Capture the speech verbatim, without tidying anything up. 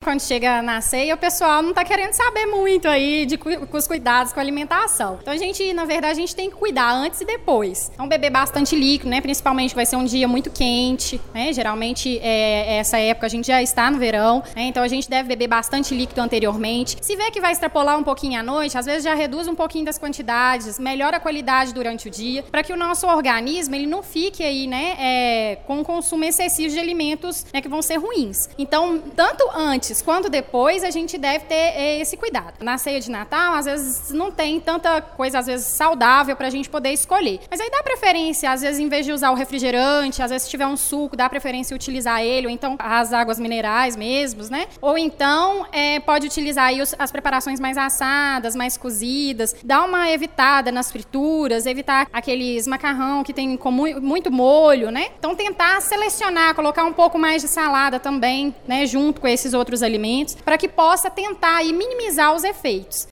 Quando chega na ceia, o pessoal não tá querendo saber muito aí de cu- com os cuidados com a alimentação. Então a gente, na verdade, a gente tem que cuidar antes e depois. Então beber bastante líquido, né? Principalmente vai ser um dia muito quente, né? Geralmente, é, essa época a gente já está no verão, né? Então a gente deve beber bastante líquido anteriormente. Se vê que vai extrapolar um pouquinho à noite, às vezes já reduz um pouquinho das quantidades, melhora a qualidade durante o dia, para que o nosso organismo ele não fique aí, né, é, com um consumo excessivo de alimentos, né, que vão ser ruins. Então, tanto antes quanto depois, a gente deve ter é, esse cuidado. Na ceia de Natal, às vezes não tem tanta coisa, às vezes, saudável pra gente poder escolher. Mas aí dá preferência, às vezes, em vez de usar o refrigerante, às vezes, se tiver um suco, dá preferência utilizar ele, ou então as águas minerais mesmos, né? Ou então, é, pode utilizar aí os, as preparações mais assadas, mais cozidas, dá uma evitada nas frituras, evitar aqueles macarrão que tem com mu- muito molho, né? Então, tentar selecionar, colocar um pouco mais de salada também, né, junto com esses outros alimentos, para que possa tentar aí minimizar os efeitos.